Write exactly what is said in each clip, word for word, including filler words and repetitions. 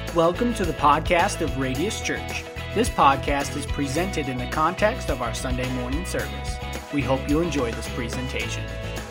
Welcome to the podcast of Radius Church. This podcast is presented in the context of our Sunday morning service. We hope you enjoy this presentation.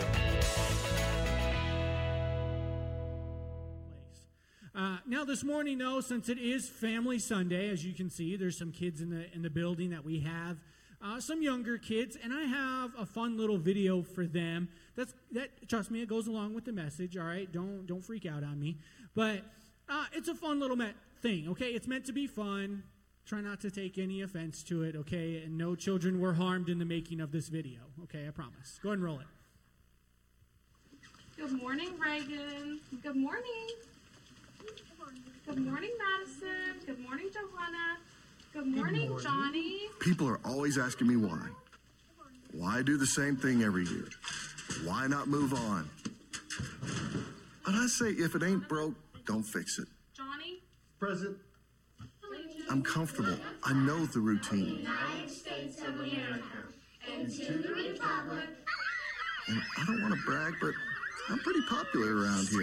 Uh, now this morning, though, since it is Family Sunday, as you can see, there's some kids in the in the building that we have, uh, some younger kids, and I have a fun little video for them. That's that. Trust me, it goes along with the message. All right, don't don't freak out on me, but uh, it's a fun little me- thing. Okay, it's meant to be fun. Try not to take any offense to it. Okay, and no children were harmed in the making of this video. Okay, I promise. Go ahead and roll it. Good morning, Reagan. Good morning. Good morning, Madison. Good morning, Johanna. Good morning, Good morning. Johnny. People are always asking me why. Why do the same thing every year? Why not move on? And I say, if it ain't broke, don't fix it. Johnny? Present. I'm comfortable. I know the routine. United States of America and to the republic. And I don't want to brag, but I'm pretty popular around here.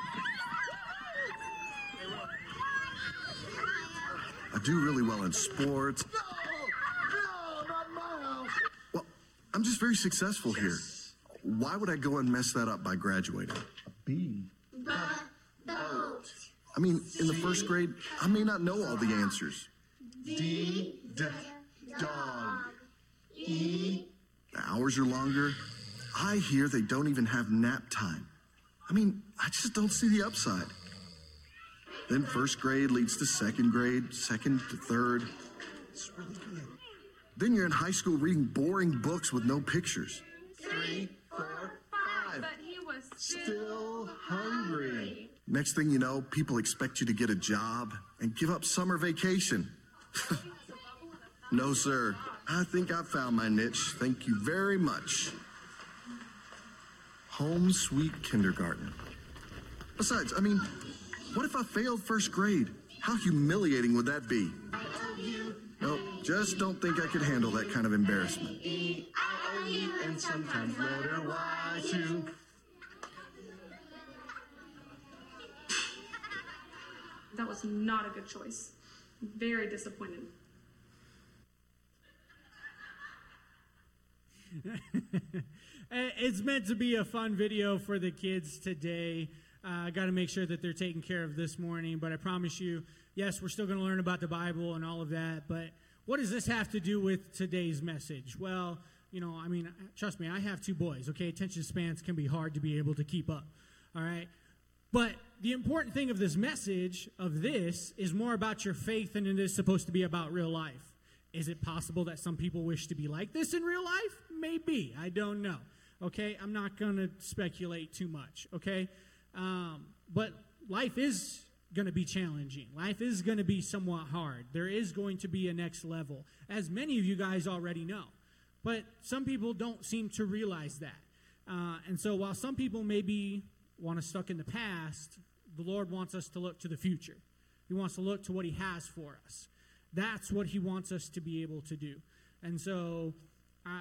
I do really well in sports. No, no, not my house. Well, I'm just very successful here. Why would I go and mess that up by graduating? B. But boat. I mean, in the first grade, I may not know all the answers. D. D. Dog. E. The hours are longer. I hear they don't even have nap time. I mean, I just don't see the upside. Then first grade leads to second grade, second to third. It's really good. Then you're in high school reading boring books with no pictures. Three, four, five. But he was Still hungry. Next thing you know, people expect you to get a job and give up summer vacation. No, sir. I think I found my niche. Thank you very much. Home sweet kindergarten. Besides, I mean, what if I failed first grade? How humiliating would that be? Nope, just don't think I could handle that kind of embarrassment. E. I O U and sometimes letter Y too. That was not a good choice. Very disappointed. It's meant to be a fun video for the kids today. I uh, got to make sure that they're taken care of this morning, but I promise you, yes, we're still going to learn about the Bible and all of that, but what does this have to do with today's message? Well, you know, I mean, trust me, I have two boys, okay? Attention spans can be hard to be able to keep up, all right? But the important thing of this message, of this, is more about your faith than it is supposed to be about real life. Is it possible that some people wish to be like this in real life? Maybe. I don't know, okay? I'm not going to speculate too much, okay? Um, but life is going to be challenging. Life is going to be somewhat hard. There is going to be a next level, as many of you guys already know. But some people don't seem to realize that. Uh, and so while some people maybe want to stuck in the past, the Lord wants us to look to the future. He wants to look to what he has for us. That's what he wants us to be able to do. And so I,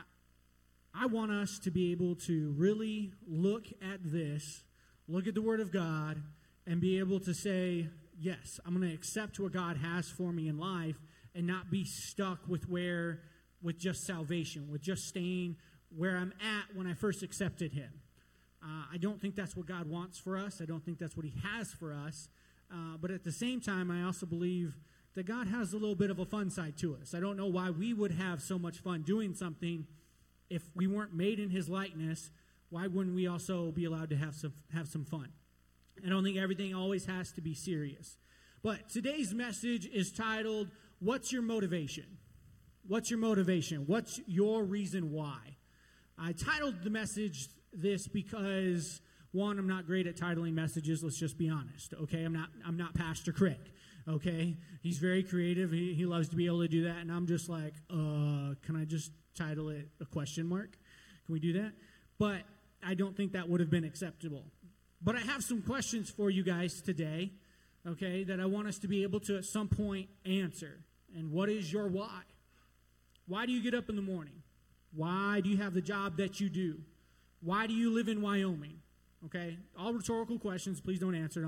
I want us to be able to really look at this, look at the Word of God, and be able to say, yes, I'm going to accept what God has for me in life and not be stuck with where, with just salvation, with just staying where I'm at when I first accepted him. Uh, I don't think that's what God wants for us. I don't think that's what he has for us. Uh, but at the same time, I also believe that God has a little bit of a fun side to us. I don't know why we would have so much fun doing something if we weren't made in his likeness. Why wouldn't we also be allowed to have some have some fun? I don't think everything always has to be serious. But today's message is titled, What's Your Motivation? What's your motivation? What's your reason why? I titled the message this because, one, I'm not great at titling messages, let's just be honest, okay? I'm not I'm not Pastor Craig, okay? He's very creative. He, he loves to be able to do that, and I'm just like, uh, can I just title it a question mark? Can we do that? But I don't think that would have been acceptable. But I have some questions for you guys today, okay, that I want us to be able to at some point answer. And what is your why? Why do you get up in the morning? Why do you have the job that you do? Why do you live in Wyoming? Okay, all rhetorical questions. Please don't answer them.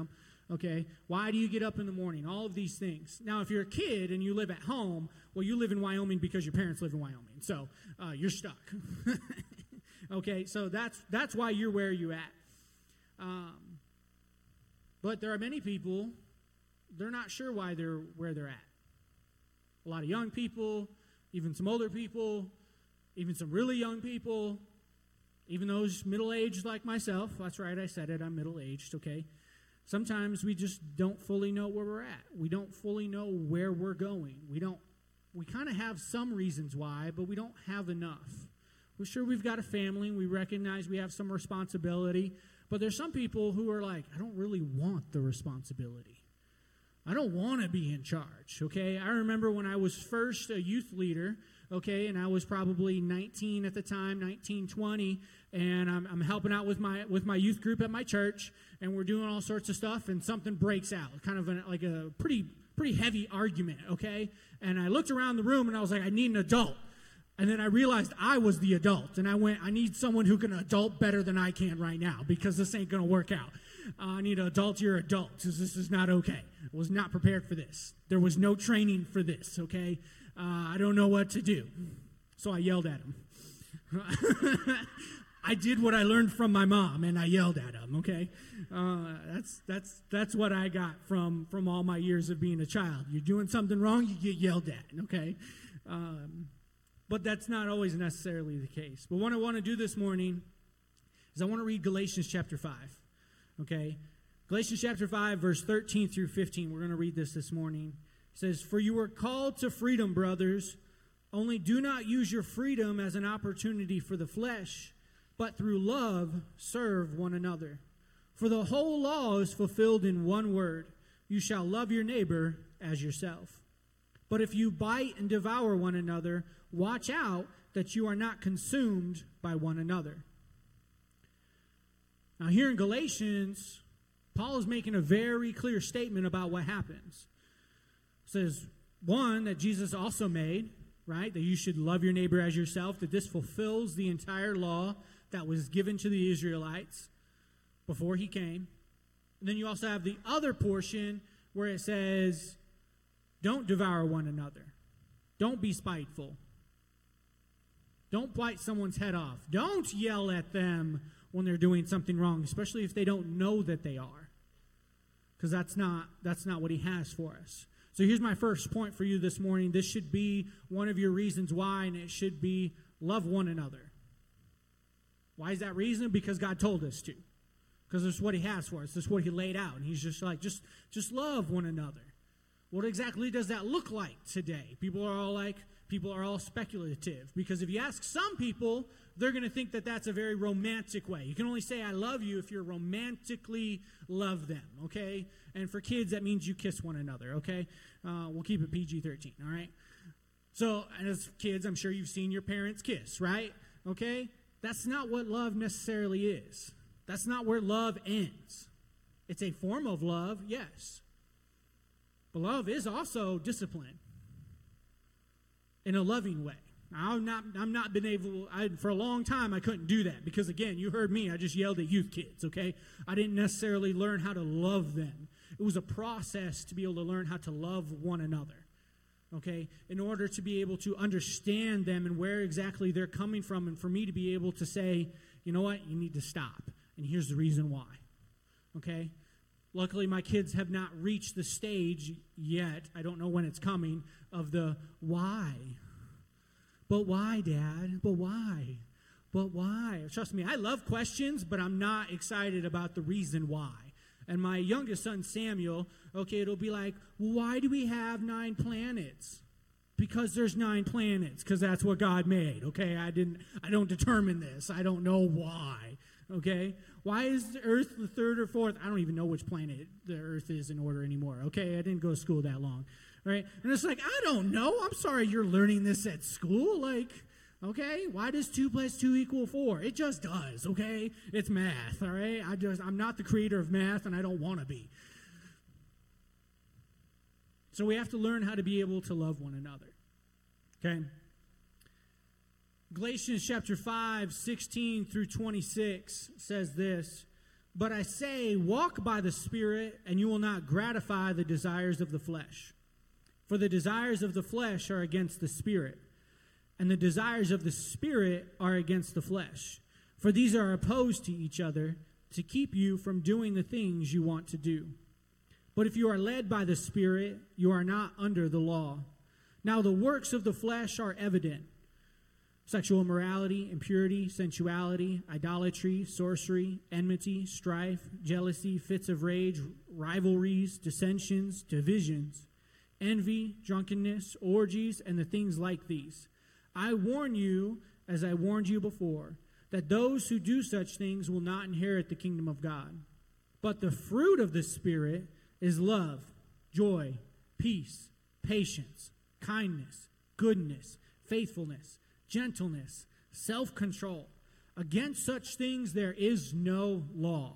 Okay, why do you get up in the morning? All of these things. Now, if you're a kid and you live at home, well, you live in Wyoming because your parents live in Wyoming, so uh, you're stuck. Okay, so that's that's why you're where you're at. Um, but there are many people, they're not sure why they're where they're at. A lot of young people, even some older people, even some really young people, even those middle-aged like myself. That's right, I said it, I'm middle-aged, okay? Sometimes we just don't fully know where we're at. We don't fully know where we're going. We don't. We kind of have some reasons why, but we don't have enough. We're sure we've got a family, and we recognize we have some responsibility, but there's some people who are like, I don't really want the responsibility. I don't want to be in charge, okay? I remember when I was first a youth leader, okay, and I was probably nineteen at the time, nineteen, twenty, and I'm, I'm helping out with my with my youth group at my church, and we're doing all sorts of stuff, and something breaks out, kind of a, like a pretty pretty heavy argument, okay? And I looked around the room, and I was like, I need an adult. And then I realized I was the adult, and I went, I need someone who can adult better than I can right now, because this ain't going to work out. Uh, I need an adult, you're adult, because this is not okay. I was not prepared for this. There was no training for this, okay? Uh, I don't know what to do. So I yelled at him. I did what I learned from my mom, and I yelled at him, okay? Uh, that's that's that's what I got from, from all my years of being a child. You're doing something wrong, you get yelled at, okay? Um, but that's not always necessarily the case. But what I want to do this morning is I want to read Galatians chapter five, okay? Galatians chapter five, verse thirteen through fifteen. We're going to read this this morning. It says, "For you were called to freedom, brothers. Only do not use your freedom as an opportunity for the flesh, but through love serve one another. For the whole law is fulfilled in one word: you shall love your neighbor as yourself. But if you bite and devour one another, watch out that you are not consumed by one another." Now here in Galatians, Paul is making a very clear statement about what happens. It says, one, that Jesus also made, right? That you should love your neighbor as yourself, that this fulfills the entire law that was given to the Israelites before he came. And then you also have the other portion where it says, don't devour one another. Don't be spiteful. Don't bite someone's head off. Don't yell at them when they're doing something wrong, especially if they don't know that they are. Because that's not, that's not what he has for us. So here's my first point for you this morning. This should be one of your reasons why, and it should be love one another. Why is that reason? Because God told us to. Because this is what he has for us. This is what he laid out. And he's just like, just, just love one another. What exactly does that look like today? People are all like, people are all speculative. Because if you ask some people, they're going to think that that's a very romantic way. You can only say I love you if you romantically love them, okay? And for kids, that means you kiss one another, okay? Uh, we'll keep it P G thirteen, all right? So, as kids, I'm sure you've seen your parents kiss, right? Okay? That's not what love necessarily is. That's not where love ends. It's a form of love, yes. But love is also discipline in a loving way. I'm not, I'm not been able, I, for a long time, I couldn't do that because, again, you heard me, I just yelled at youth kids, okay? I didn't necessarily learn how to love them. It was a process to be able to learn how to love one another, okay? In order to be able to understand them and where exactly they're coming from, and for me to be able to say, you know what, you need to stop, and here's the reason why, okay? Luckily, my kids have not reached the stage yet, I don't know when it's coming, of the why. But why, Dad? But why? But why? Trust me, I love questions, but I'm not excited about the reason why. And my youngest son, Samuel, okay, it'll be like, well, why do we have nine planets? Because there's nine planets, because that's what God made, okay? I didn't, I don't determine this. I don't know why, okay? Why is the Earth the third or fourth? I don't even know which planet the Earth is in order anymore, okay? I didn't go to school that long. Right? And it's like, I don't know. I'm sorry you're learning this at school. Like, okay, why does two plus two equal four? It just does, okay? It's math, all right? I just, I'm not the creator of math, and I don't want to be. So we have to learn how to be able to love one another, okay? Galatians chapter five, sixteen through twenty-six says this: But I say, walk by the Spirit, and you will not gratify the desires of the flesh. For the desires of the flesh are against the Spirit, and the desires of the Spirit are against the flesh. For these are opposed to each other, to keep you from doing the things you want to do. But if you are led by the Spirit, you are not under the law. Now the works of the flesh are evident: sexual immorality, impurity, sensuality, idolatry, sorcery, enmity, strife, jealousy, fits of rage, rivalries, dissensions, divisions, envy, drunkenness, orgies, and the things like these. I warn you, as I warned you before, that those who do such things will not inherit the kingdom of God. But the fruit of the Spirit is love, joy, peace, patience, kindness, goodness, faithfulness, gentleness, self-control. Against such things there is no law.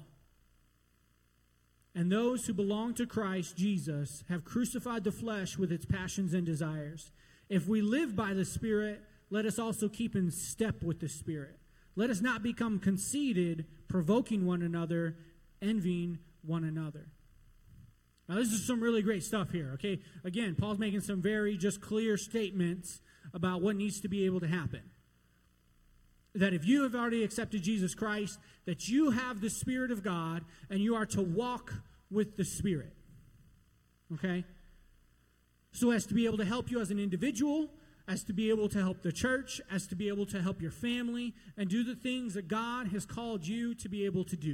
And those who belong to Christ Jesus have crucified the flesh with its passions and desires. If we live by the Spirit, let us also keep in step with the Spirit. Let us not become conceited, provoking one another, envying one another. Now, this is some really great stuff here, okay? Again, Paul's making some very just clear statements about what needs to be able to happen. That if you have already accepted Jesus Christ, that you have the Spirit of God, and you are to walk with the Spirit, okay? So as to be able to help you as an individual, as to be able to help the church, as to be able to help your family, and do the things that God has called you to be able to do,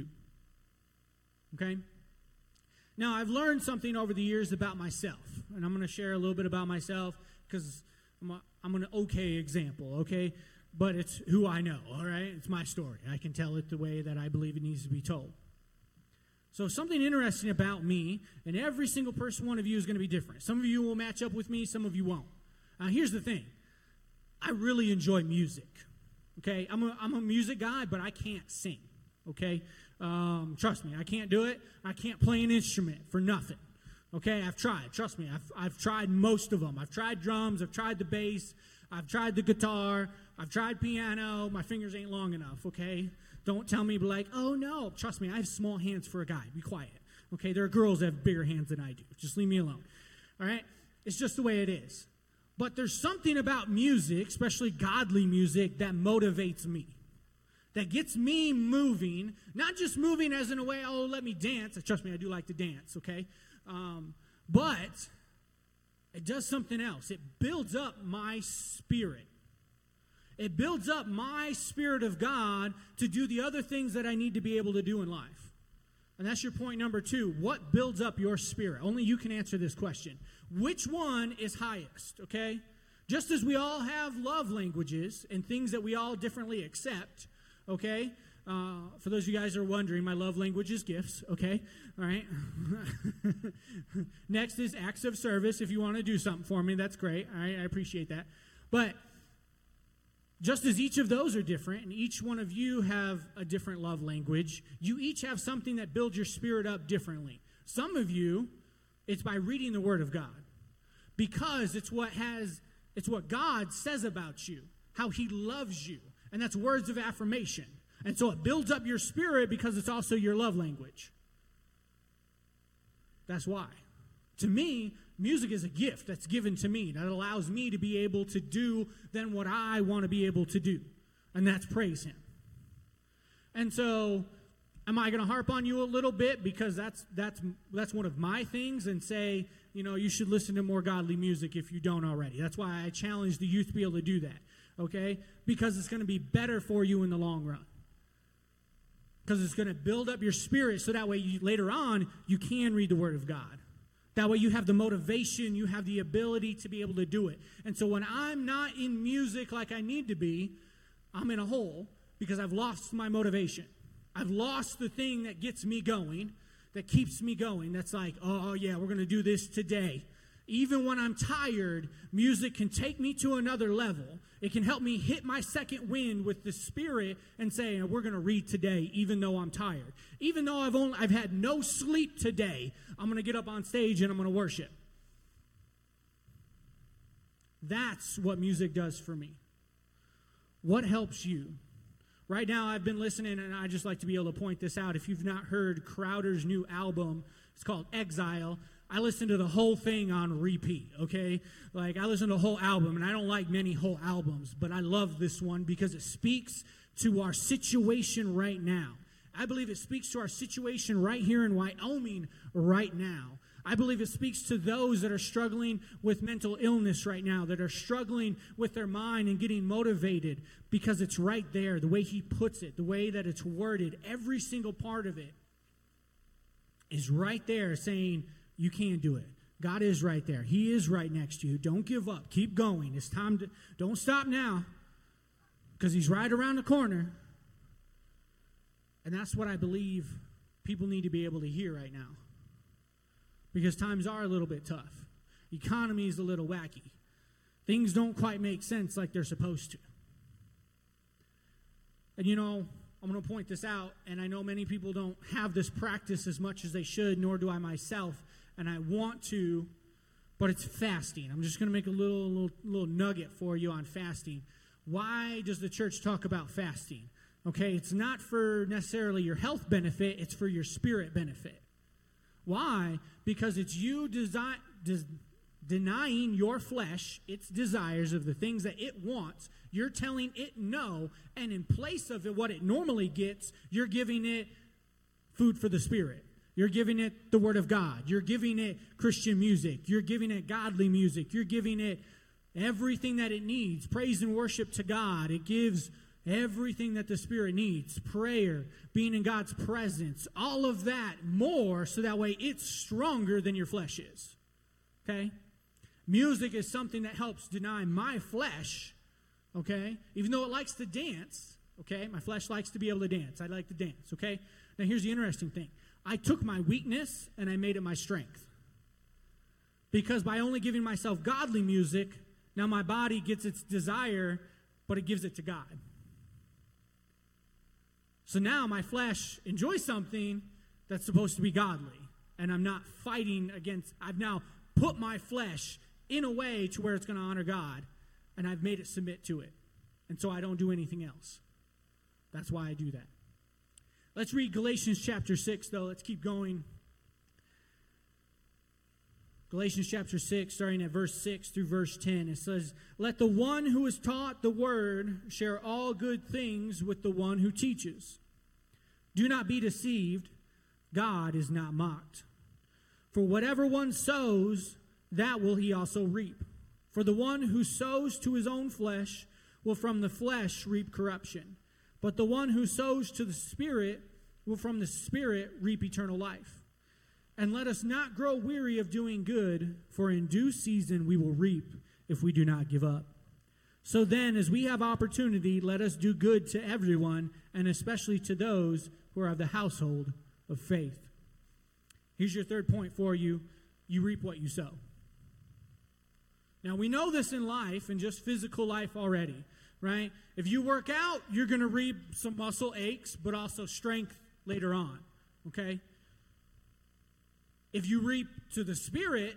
okay? Now, I've learned something over the years about myself, and I'm going to share a little bit about myself because I'm, a, I'm an okay example, okay? But it's who I know, all right? It's my story. I can tell it the way that I believe it needs to be told. So something interesting about me, and every single person, one of you is going to be different. Some of you will match up with me, some of you won't. Now, here's the thing. I really enjoy music, okay? I'm a, I'm a music guy, but I can't sing, okay? Um, trust me, I can't do it. I can't play an instrument for nothing. Okay, I've tried. Trust me, I've, I've tried most of them. I've tried drums. I've tried the bass. I've tried the guitar. I've tried piano. My fingers ain't long enough, okay? Don't tell me, like, oh, no. Trust me, I have small hands for a guy. Be quiet. Okay, there are girls that have bigger hands than I do. Just leave me alone. All right? It's just the way it is. But there's something about music, especially godly music, that motivates me. That gets me moving, not just moving as in a way, oh, let me dance. Trust me, I do like to dance, okay? Um, but it does something else. It builds up my spirit. It builds up my spirit of God to do the other things that I need to be able to do in life. And that's your point number two. What builds up your spirit? Only you can answer this question. Which one is highest, okay? Just as we all have love languages and things that we all differently accept, okay? Uh, for those of you guys who are wondering, my love language is gifts, okay? All right? Next is acts of service. If you want to do something for me, that's great. All right? I appreciate that. But just as each of those are different, and each one of you have a different love language, you each have something that builds your spirit up differently. Some of you, it's by reading the Word of God. Because it's what has, it's what God says about you, how He loves you. And that's words of affirmation. And so it builds up your spirit because it's also your love language. That's why. To me, music is a gift that's given to me that allows me to be able to do then what I want to be able to do. And that's praise Him. And so, am I going to harp on you a little bit because that's that's that's one of my things and say, you know, you should listen to more godly music if you don't already. That's why I challenge the youth to be able to do that. Okay? Because it's going to be better for you in the long run. Because it's going to build up your spirit so that way you, later on you can read the Word of God. That way you have the motivation, you have the ability to be able to do it. And so when I'm not in music like I need to be, I'm in a hole because I've lost my motivation. I've lost the thing that gets me going, that keeps me going. That's like, oh, yeah, we're going to do this today. Even when I'm tired, music can take me to another level. It can help me hit my second wind with the Spirit and say, we're going to read today, even though I'm tired. Even though I've only I've had no sleep today, I'm going to get up on stage and I'm going to worship. That's what music does for me. What helps you? Right now, I've been listening, and I just like to be able to point this out. If you've not heard Crowder's new album, it's called Exile. I listened to the whole thing on repeat, okay? Like, I listened to the whole album, and I don't like many whole albums, but I love this one because it speaks to our situation right now. I believe it speaks to our situation right here in Wyoming right now. I believe it speaks to those that are struggling with mental illness right now, that are struggling with their mind and getting motivated, because it's right there, the way he puts it, the way that it's worded, every single part of it is right there saying, you can do it. God is right there. He is right next to you. Don't give up. Keep going. It's time to, don't stop now, because he's right around the corner. And that's what I believe people need to be able to hear right now. Because times are a little bit tough. Economy is a little wacky. Things don't quite make sense like they're supposed to. And you know, I'm going to point this out, and I know many people don't have this practice as much as they should, nor do I myself, and I want to, but it's fasting. I'm just going to make a little, little, little nugget for you on fasting. Why does the church talk about fasting? Okay, it's not for necessarily your health benefit, it's for your spirit benefit. Why? Because it's you desi- des- denying your flesh its desires of the things that it wants. You're telling it no, and in place of it, what it normally gets, you're giving it food for the spirit. You're giving it the Word of God. You're giving it Christian music. You're giving it godly music. You're giving it everything that it needs. Praise and worship to God. It gives everything that the Spirit needs. Prayer, being in God's presence, all of that more, so that way it's stronger than your flesh is. Okay? Music is something that helps deny my flesh, okay? Even though it likes to dance, okay? My flesh likes to be able to dance. I like to dance, okay? Now here's the interesting thing. I took my weakness and I made it my strength. Because by only giving myself godly music, now my body gets its desire, but it gives it to God. So now my flesh enjoys something that's supposed to be godly. And I'm not fighting against, I've now put my flesh in a way to where it's going to honor God. And I've made it submit to it. And so I don't do anything else. That's why I do that. Let's read Galatians chapter six, though. Let's keep going. Galatians chapter six, starting at verse six through verse ten. It says, "Let the one who is taught the word share all good things with the one who teaches. Do not be deceived. God is not mocked. For whatever one sows, that will he also reap. For the one who sows to his own flesh will from the flesh reap corruption. But the one who sows to the Spirit will from the Spirit reap eternal life. And let us not grow weary of doing good, for in due season we will reap if we do not give up. So then, as we have opportunity, let us do good to everyone, and especially to those who are of the household of faith." Here's your third point for you. You reap what you sow. Now, we know this in life, in just physical life already, right? If you work out, you're going to reap some muscle aches, but also strength later on, okay? If you reap to the Spirit,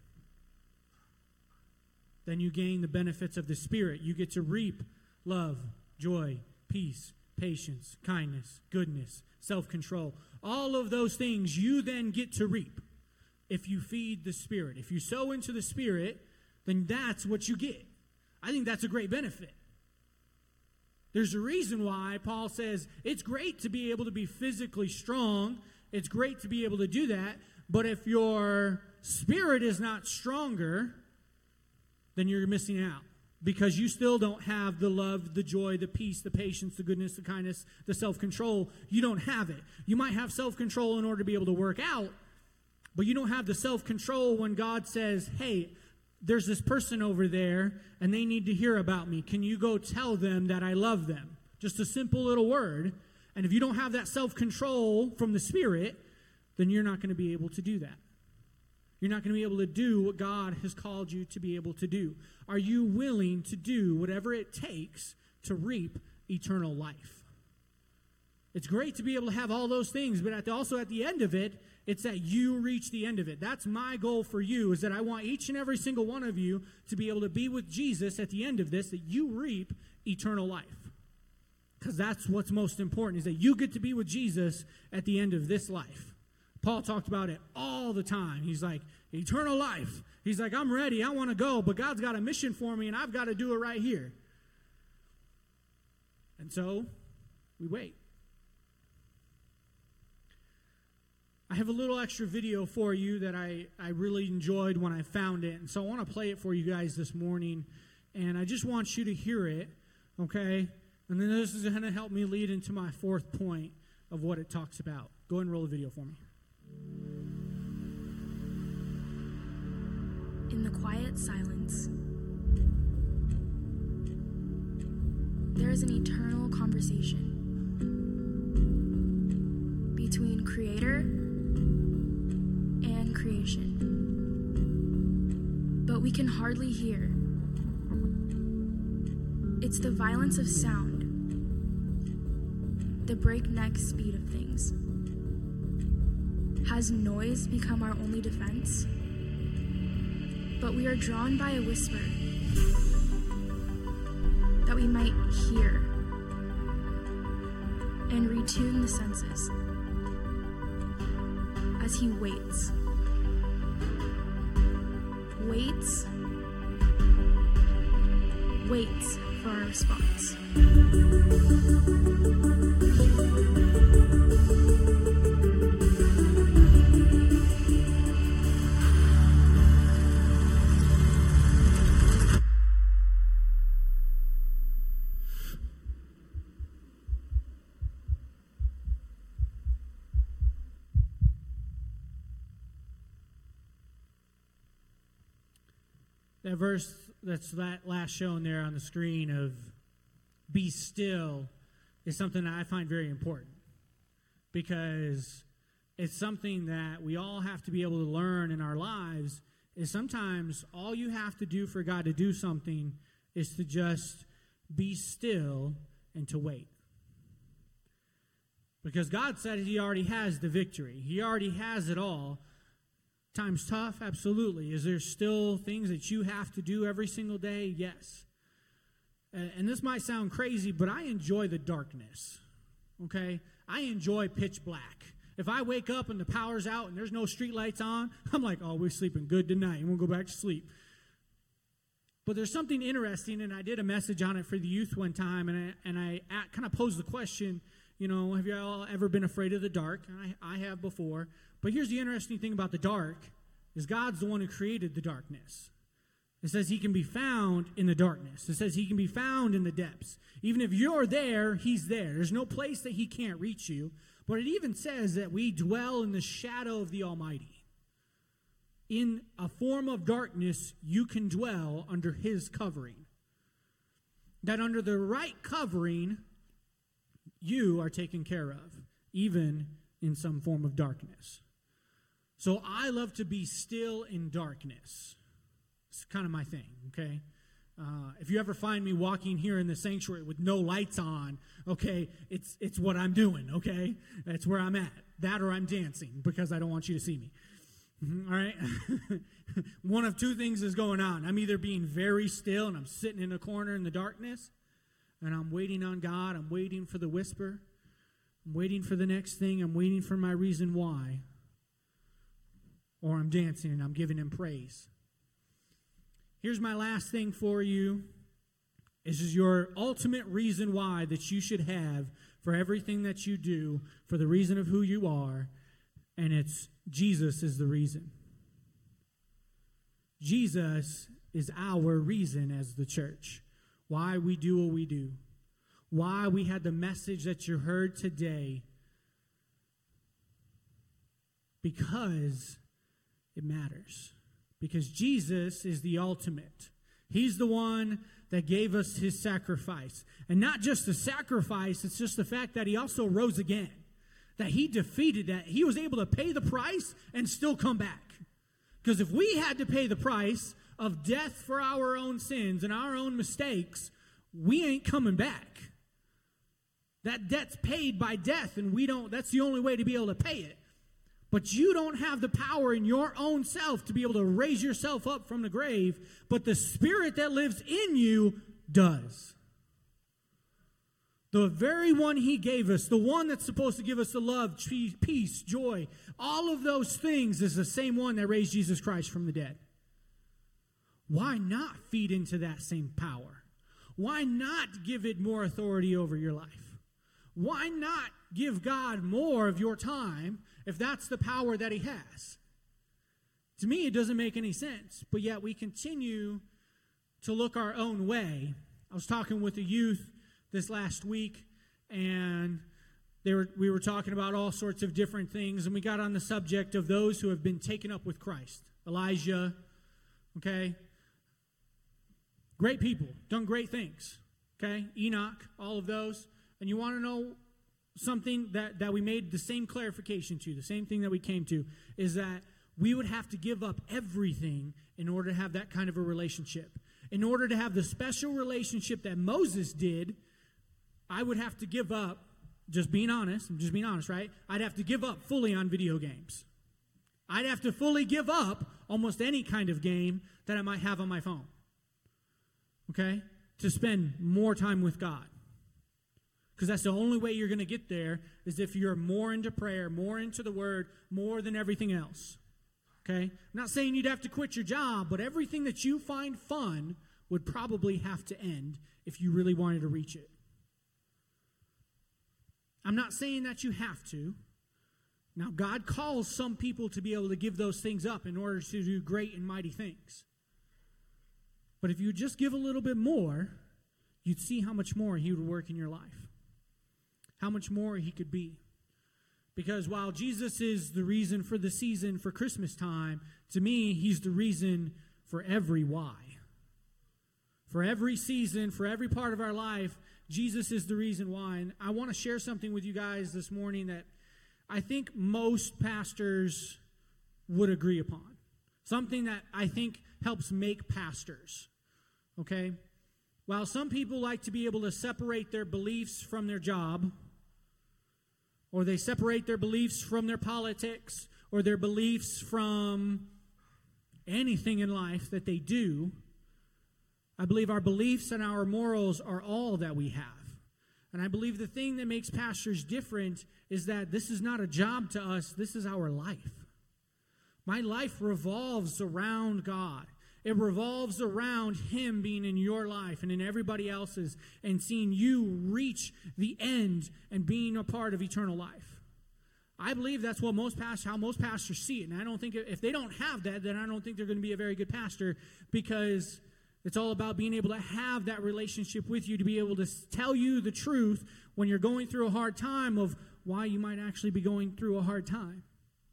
then you gain the benefits of the Spirit. You get to reap love, joy, peace, patience, kindness, goodness, self-control. All of those things you then get to reap if you feed the Spirit. If you sow into the Spirit, then that's what you get. I think that's a great benefit. There's a reason why Paul says it's great to be able to be physically strong. It's great to be able to do that. But if your spirit is not stronger, then you're missing out. Because you still don't have the love, the joy, the peace, the patience, the goodness, the kindness, the self-control. You don't have it. You might have self-control in order to be able to work out, but you don't have the self-control when God says, "Hey, there's this person over there, and they need to hear about me. Can you go tell them that I love them?" Just a simple little word. And if you don't have that self-control from the Spirit, then you're not going to be able to do that. You're not going to be able to do what God has called you to be able to do. Are you willing to do whatever it takes to reap eternal life? It's great to be able to have all those things, but at the, also at the end of it, it's that you reach the end of it. That's my goal for you, is that I want each and every single one of you to be able to be with Jesus at the end of this, that you reap eternal life. Because that's what's most important, is that you get to be with Jesus at the end of this life. Paul talked about it all the time. He's like, eternal life. He's like, I'm ready. I want to go, but God's got a mission for me, and I've got to do it right here. And so we wait. I have a little extra video for you that I, I really enjoyed when I found it, and so I want to play it for you guys this morning, and I just want you to hear it, okay? And then this is going to help me lead into my fourth point of what it talks about. Go ahead and roll the video for me. In the quiet silence, there is an eternal conversation between Creator and creation. But we can hardly hear. It's the violence of sound, the breakneck speed of things. Has noise become our only defense? But we are drawn by a whisper that we might hear and retune the senses as he waits. Waits. Waits for our response. That verse that's that last shown there on the screen of be still is something that I find very important, because it's something that we all have to be able to learn in our lives. Is sometimes all you have to do for God to do something is to just be still and to wait. Because God said he already has the victory. He already has it all. Time's tough? Absolutely. Is there still things that you have to do every single day? Yes. And this might sound crazy, but I enjoy the darkness, okay? I enjoy pitch black. If I wake up and the power's out and there's no street lights on, I'm like, oh, we're sleeping good tonight, and we'll go back to sleep. But there's something interesting, and I did a message on it for the youth one time, and I, and I kind of posed the question, you know, have you all ever been afraid of the dark? And I, I have before. But here's the interesting thing about the dark, is God's the one who created the darkness. It says he can be found in the darkness. It says he can be found in the depths. Even if you're there, he's there. There's no place that he can't reach you. But it even says that we dwell in the shadow of the Almighty. In a form of darkness, you can dwell under his covering. That under the right covering, you are taken care of, even in some form of darkness. So I love to be still in darkness. It's kind of my thing, okay? Uh, if you ever find me walking here in the sanctuary with no lights on, okay, it's it's what I'm doing, okay? That's where I'm at. That or I'm dancing because I don't want you to see me. Mm-hmm, all right? One of two things is going on. I'm either being very still and I'm sitting in a corner in the darkness and I'm waiting on God. I'm waiting for the whisper. I'm waiting for the next thing. I'm waiting for my reason why. Or I'm dancing and I'm giving him praise. Here's my last thing for you. This is your ultimate reason why that you should have for everything that you do, for the reason of who you are, and it's Jesus is the reason. Jesus is our reason as the church. Why we do what we do. Why we had the message that you heard today. Because it matters. Because Jesus is the ultimate. He's the one that gave us his sacrifice. And not just the sacrifice, it's just the fact that he also rose again. That he defeated that. He was able to pay the price and still come back. Because if we had to pay the price of death for our own sins and our own mistakes, we ain't coming back. That debt's paid by death, and we don't, that's the only way to be able to pay it. But you don't have the power in your own self to be able to raise yourself up from the grave, but the Spirit that lives in you does. The very one he gave us, the one that's supposed to give us the love, peace, joy, all of those things is the same one that raised Jesus Christ from the dead. Why not feed into that same power? Why not give it more authority over your life? Why not give God more of your time if that's the power that he has? To me, it doesn't make any sense, but yet we continue to look our own way. I was talking with the youth this last week, and they were, we were talking about all sorts of different things, and we got on the subject of those who have been taken up with Christ. Elijah, okay? Great people, done great things, okay? Enoch, all of those. And you want to know something that, that we made the same clarification to, the same thing that we came to, is that we would have to give up everything in order to have that kind of a relationship. In order to have the special relationship that Moses did, I would have to give up, just being honest, I'm just being honest, right? I'd have to give up fully on video games. I'd have to fully give up almost any kind of game that I might have on my phone, okay, to spend more time with God. Because that's the only way you're going to get there is if you're more into prayer, more into the Word, more than everything else. Okay? I'm not saying you'd have to quit your job, but everything that you find fun would probably have to end if you really wanted to reach it. I'm not saying that you have to. Now, God calls some people to be able to give those things up in order to do great and mighty things. But if you just give a little bit more, you'd see how much more he would work in your life. How much more he could be. Because while Jesus is the reason for the season for Christmas time, to me, he's the reason for every why. For every season, for every part of our life, Jesus is the reason why. And I want to share something with you guys this morning that I think most pastors would agree upon. Something that I think helps make pastors. Okay? While some people like to be able to separate their beliefs from their job, or they separate their beliefs from their politics, or their beliefs from anything in life that they do, I believe our beliefs and our morals are all that we have. And I believe the thing that makes pastors different is that this is not a job to us, this is our life. My life revolves around God. It revolves around him being in your life and in everybody else's and seeing you reach the end and being a part of eternal life. I believe that's what most pastors, how most pastors see it. And I don't think if they don't have that, then I don't think they're going to be a very good pastor, because it's all about being able to have that relationship with you, to be able to tell you the truth when you're going through a hard time of why you might actually be going through a hard time.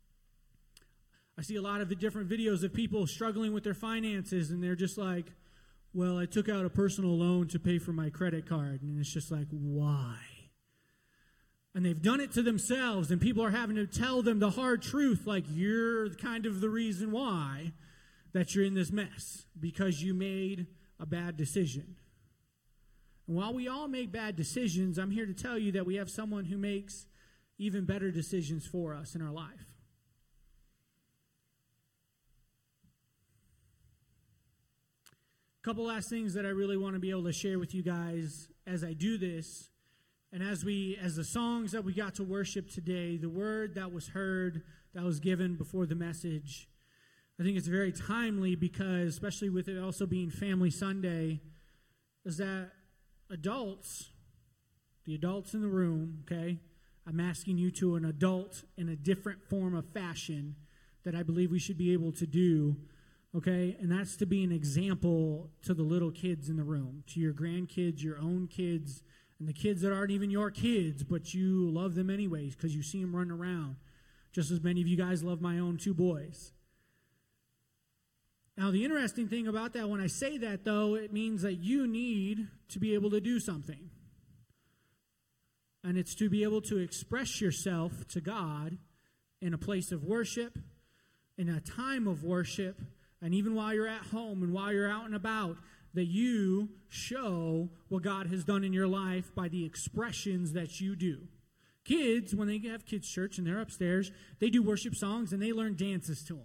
I see a lot of the different videos of people struggling with their finances, and they're just like, well, I took out a personal loan to pay for my credit card. And it's just like, why? And they've done it to themselves, and people are having to tell them the hard truth, like, you're kind of the reason why that you're in this mess, because you made a bad decision. And while we all make bad decisions, I'm here to tell you that we have someone who makes even better decisions for us in our life. A couple last things that I really want to be able to share with you guys as I do this, and as we, as the songs that we got to worship today, the word that was heard, that was given before the message, I think it's very timely, because especially with it also being Family Sunday, is that adults, the adults in the room, okay, I'm asking you to an adult in a different form of fashion that I believe we should be able to do. Okay, and that's to be an example to the little kids in the room, to your grandkids, your own kids, and the kids that aren't even your kids, but you love them anyways because you see them running around, just as many of you guys love my own two boys. Now, the interesting thing about that, when I say that, though, it means that you need to be able to do something. And it's to be able to express yourself to God in a place of worship, in a time of worship, and even while you're at home and while you're out and about, that you show what God has done in your life by the expressions that you do. Kids, when they have kids' church and they're upstairs, they do worship songs and they learn dances to them.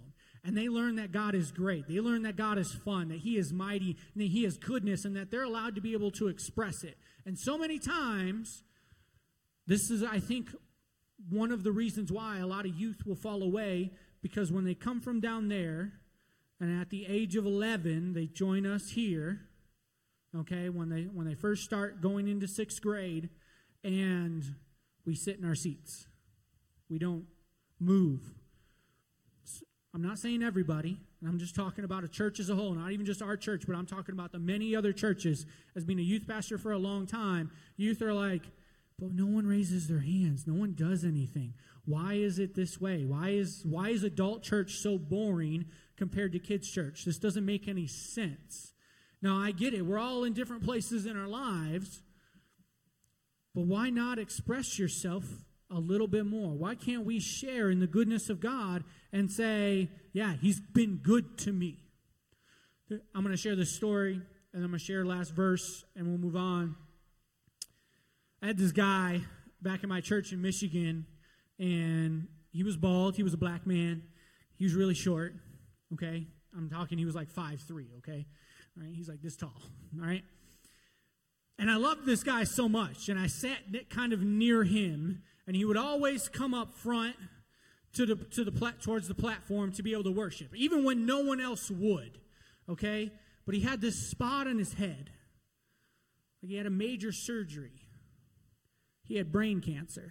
And they learn that God is great. They learn that God is fun, that he is mighty, and that he is goodness, and that they're allowed to be able to express it. And so many times, this is, I think, one of the reasons why a lot of youth will fall away, because when they come from down there, and at the age of eleven, they join us here, okay, when they when they first start going into sixth grade, and we sit in our seats. We don't move. I'm not saying everybody, and I'm just talking about a church as a whole, not even just our church, but I'm talking about the many other churches. As being a youth pastor for a long time, youth are like, but no one raises their hands. No one does anything. Why is it this way? Why is why is adult church so boring compared to kids' church? This doesn't make any sense. Now, I get it. We're all in different places in our lives, but why not express yourself a little bit more? Why can't we share in the goodness of God and say, yeah, he's been good to me? I'm going to share this story, and I'm going to share last verse, and we'll move on. I had this guy back in my church in Michigan, and he was bald. He was a black man. He was really short, okay? I'm talking, he was like five three, okay? All right? He's like this tall, all right? And I loved this guy so much, and I sat kind of near him, and he would always come up front to the to the plat, towards the platform to be able to worship, even when no one else would, okay? But he had this spot on his head. Like he had a major surgery. He had brain cancer.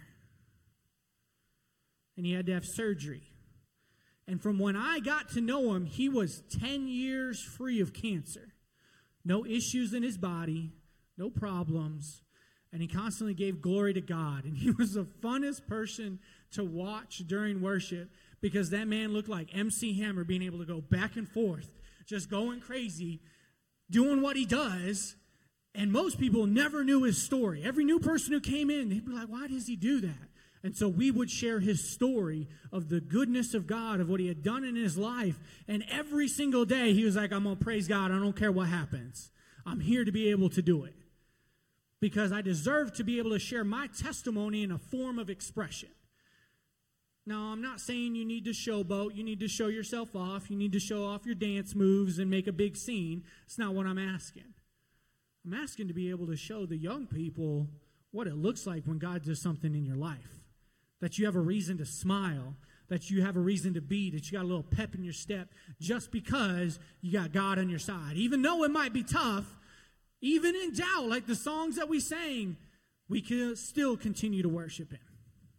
And he had to have surgery. And from when I got to know him, he was ten years free of cancer. No issues in his body, no problems. And he constantly gave glory to God. And he was the funnest person to watch during worship, because that man looked like M C Hammer, being able to go back and forth, just going crazy, doing what he does. And most people never knew his story. Every new person who came in, they'd be like, why does he do that? And so we would share his story of the goodness of God, of what he had done in his life. And every single day, he was like, I'm going to praise God. I don't care what happens. I'm here to be able to do it, because I deserve to be able to share my testimony in a form of expression. Now, I'm not saying you need to showboat. You need to show yourself off. You need to show off your dance moves and make a big scene. It's not what I'm asking. I'm asking to be able to show the young people what it looks like when God does something in your life. That you have a reason to smile. That you have a reason to be. That you got a little pep in your step just because you got God on your side. Even though it might be tough, even in doubt, like the songs that we sang, we can still continue to worship him.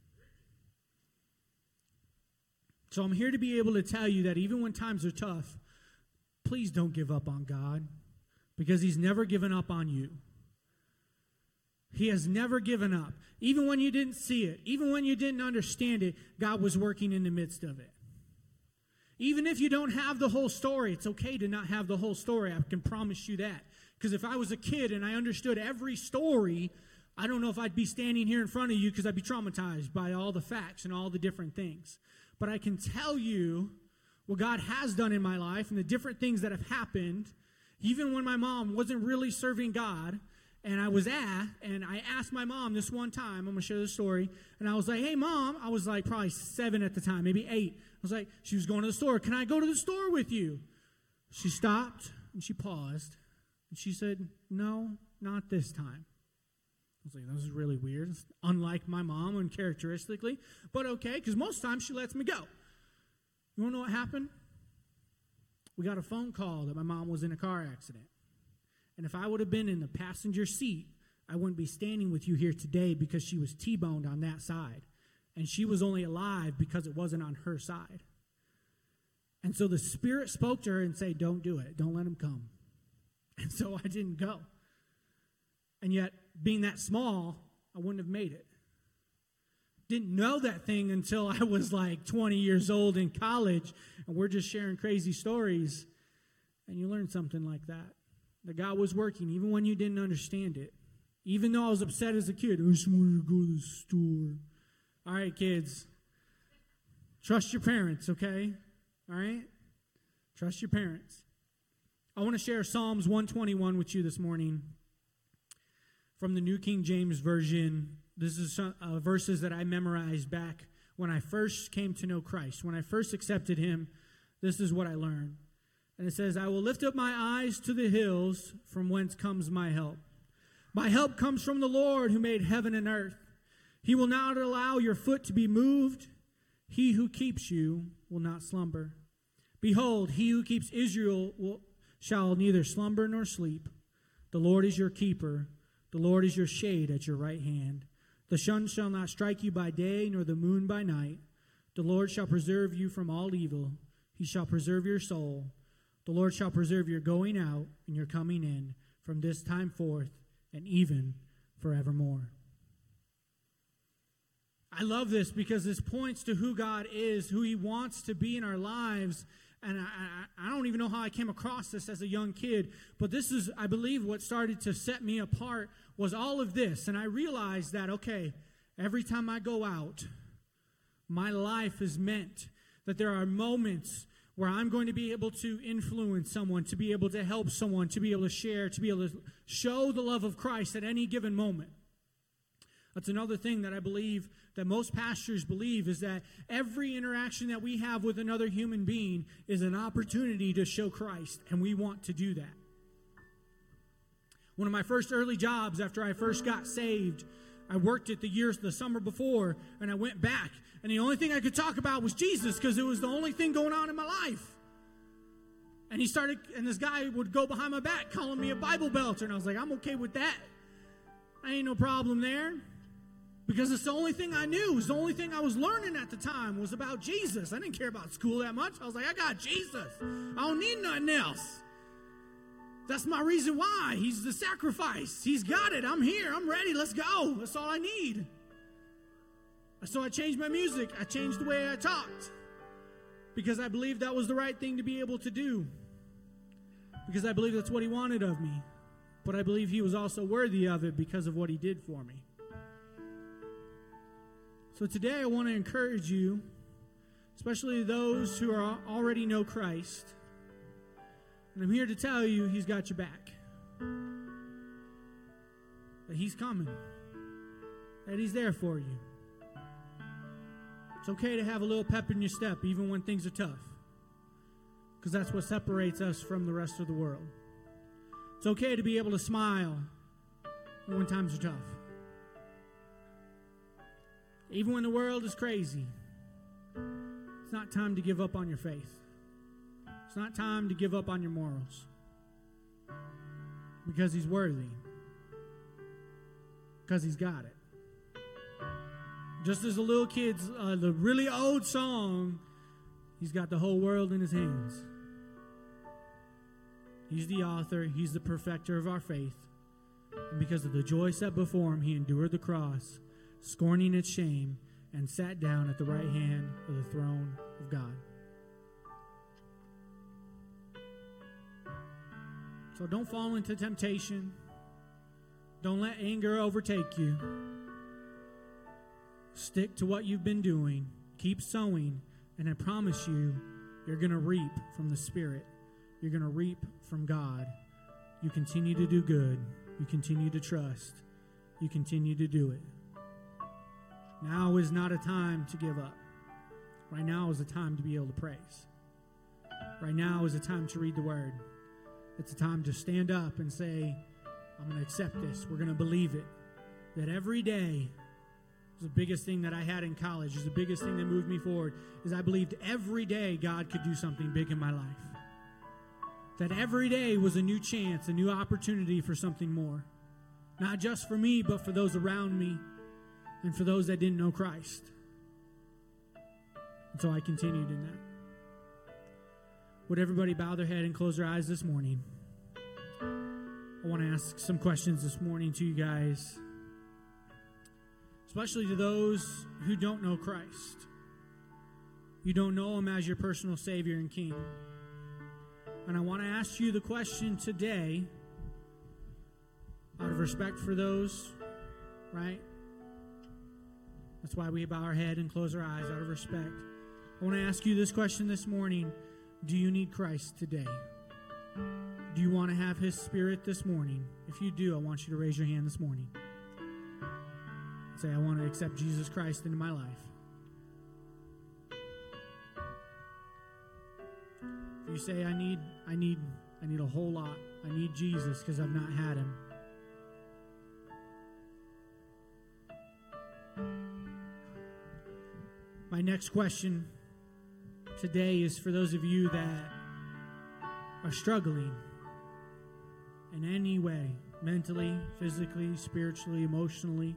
So I'm here to be able to tell you that even when times are tough, please don't give up on God, because he's never given up on you. He has never given up. Even when you didn't see it, even when you didn't understand it, God was working in the midst of it. Even if you don't have the whole story, it's okay to not have the whole story. I can promise you that. Because if I was a kid and I understood every story, I don't know if I'd be standing here in front of you, because I'd be traumatized by all the facts and all the different things. But I can tell you what God has done in my life and the different things that have happened, even when my mom wasn't really serving God. And I was at, and I asked my mom this one time, I'm going to share this story, and I was like, hey, Mom, I was like probably seven at the time, maybe eight. I was like, she was going to the store. Can I go to the store with you? She stopped, and she paused, and she said, no, not this time. I was like, this is really weird. It's unlike my mom and characteristically, but okay, because most times she lets me go. You want to know what happened? We got a phone call that my mom was in a car accident. And if I would have been in the passenger seat, I wouldn't be standing with you here today, because she was T-boned on that side. And she was only alive because it wasn't on her side. And so the Spirit spoke to her and said, don't do it. Don't let him come. And so I didn't go. And yet, being that small, I wouldn't have made it. Didn't know that thing until I was like twenty years old in college, and we're just sharing crazy stories. And you learn something like that. That God was working even when you didn't understand it. Even though I was upset as a kid. I just wanted to go to the store. All right, kids. Trust your parents, okay? All right? Trust your parents. I want to share Psalms one twenty-one with you this morning from the New King James Version. This is some, uh, verses that I memorized back when I first came to know Christ. When I first accepted him this is what I learned. And it says, I will lift up my eyes to the hills, from whence comes my help. My help comes from the Lord who made heaven and earth. He will not allow your foot to be moved. He who keeps you will not slumber. Behold, he who keeps Israel will, shall neither slumber nor sleep. The Lord is your keeper. The Lord is your shade at your right hand. The sun shall not strike you by day, nor the moon by night. The Lord shall preserve you from all evil. He shall preserve your soul. The Lord shall preserve your going out and your coming in from this time forth and even forevermore. I love this because this points to who God is, who he wants to be in our lives. And I, I, I don't even know how I came across this as a young kid, but this is, I believe, what started to set me apart was all of this. And I realized that, okay, every time I go out, my life is meant that there are moments where I'm going to be able to influence someone, to be able to help someone, to be able to share, to be able to show the love of Christ at any given moment. That's another thing that I believe that most pastors believe, is that every interaction that we have with another human being is an opportunity to show Christ, and we want to do that. One of my first early jobs after I first got saved, I worked it the years, the summer before, and I went back, and the only thing I could talk about was Jesus because it was the only thing going on in my life. And he started, and this guy would go behind my back calling me a Bible belter, and I was like, I'm okay with that. I ain't no problem there. Because it's the only thing I knew. It was the only thing I was learning at the time was about Jesus. I didn't care about school that much. I was like, I got Jesus. I don't need nothing else. That's my reason why. He's the sacrifice. He's got it. I'm here. I'm ready. Let's go. That's all I need. So I changed my music. I changed the way I talked. Because I believed that was the right thing to be able to do. Because I believe that's what he wanted of me. But I believe he was also worthy of it because of what he did for me. So today I want to encourage you, especially those who are already know Christ. And I'm here to tell you he's got your back. That he's coming. That he's there for you. It's okay to have a little pep in your step even when things are tough. Because that's what separates us from the rest of the world. It's okay to be able to smile when times are tough. Even when the world is crazy, it's not time to give up on your faith. It's not time to give up on your morals. Because he's worthy. Because he's got it. Just as the little kids, uh, the really old song, he's got the whole world in his hands. He's the author. He's the perfecter of our faith. And because of the joy set before him, he endured the cross, scorning its shame, and sat down at the right hand of the throne of God. So don't fall into temptation. Don't let anger overtake you. Stick to what you've been doing. Keep sowing, and I promise you, you're going to reap from the Spirit. You're going to reap from God. You continue to do good. You continue to trust. You continue to do it. Now is not a time to give up. Right now is a time to be able to praise. Right now is a time to read the Word. It's a time to stand up and say, I'm going to accept this. We're going to believe it. That every day is the biggest thing that I had in college, is the biggest thing that moved me forward, is I believed every day God could do something big in my life. That every day was a new chance, a new opportunity for something more. Not just for me, but for those around me. And for those that didn't know Christ. And so I continued in that. Would everybody bow their head and close their eyes this morning? I want to ask some questions this morning to you guys. Especially to those who don't know Christ. You don't know him as your personal Savior and King. And I want to ask you the question today, out of respect for those, right? That's why we bow our head and close our eyes out of respect. I want to ask you this question this morning. Do you need Christ today? Do you want to have his Spirit this morning? If you do, I want you to raise your hand this morning. Say, I want to accept Jesus Christ into my life. If you say, I need, I need, I need a whole lot. I need Jesus because I've not had him. My next question today is for those of you that are struggling in any way, mentally, physically, spiritually, emotionally.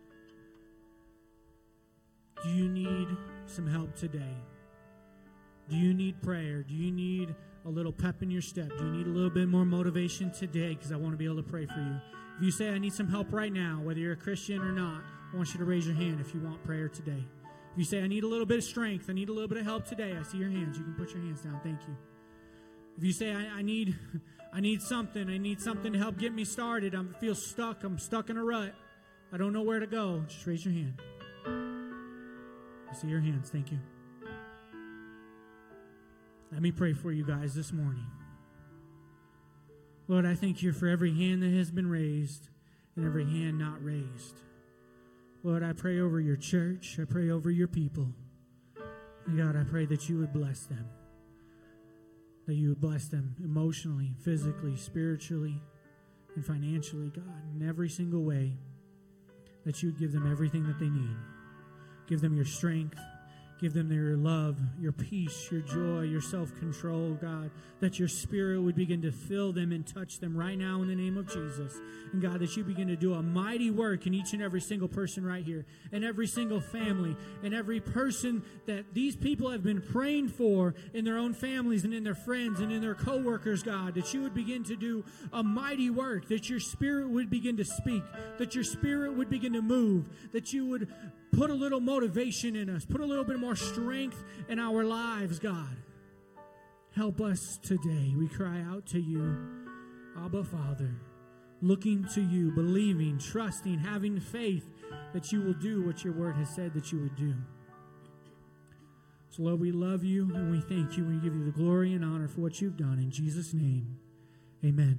Do you need some help today? Do you need prayer? Do you need a little pep in your step? Do you need a little bit more motivation today? Because I want to be able to pray for you. If you say, I need some help right now, whether you're a Christian or not, I want you to raise your hand if you want prayer today. If you say, I need a little bit of strength, I need a little bit of help today, I see your hands. You can put your hands down. Thank you. If you say, I, I need I need something, I need something to help get me started, I feel stuck, I'm stuck in a rut, I don't know where to go, just raise your hand. I see your hands. Thank you. Let me pray for you guys this morning. Lord, I thank you for every hand that has been raised and every hand not raised. Lord, I pray over your church. I pray over your people. And God, I pray that you would bless them. That you would bless them emotionally, physically, spiritually, and financially, God, in every single way. That you would give them everything that they need. Give them your strength. Give them your love, your peace, your joy, your self-control, God. That your spirit would begin to fill them and touch them right now in the name of Jesus. And God, that you begin to do a mighty work in each and every single person right here, and every single family, and every person that these people have been praying for in their own families and in their friends and in their co-workers, God. That you would begin to do a mighty work, that your spirit would begin to speak, that your spirit would begin to move, that you would put a little motivation in us. Put a little bit more strength in our lives, God. Help us today. We cry out to you, Abba Father, looking to you, believing, trusting, having faith that you will do what your word has said that you would do. So, Lord, we love you and we thank you. We give you the glory and honor for what you've done. In Jesus' name, amen.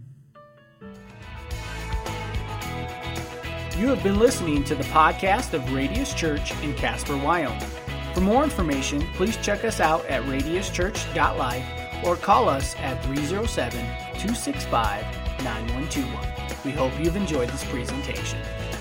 You have been listening to the podcast of Radius Church in Casper, Wyoming. For more information, please check us out at radius church dot life or call us at three oh seven, two six five, nine one two one. We hope you've enjoyed this presentation.